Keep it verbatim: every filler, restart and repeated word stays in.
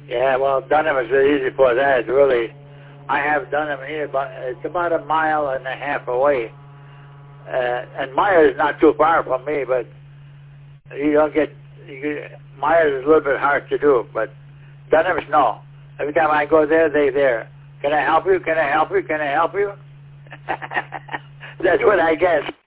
Yeah, well, Dunham is really easy for that. It's really, I have Dunham here, but it's about a mile and a half away. Uh, and Myers is not too far from me, but you don't get, you, Myers is a little bit hard to do, but Dunham is no. Every time I go there, they there. Can I help you? Can I help you? Can I help you? That's what I guess.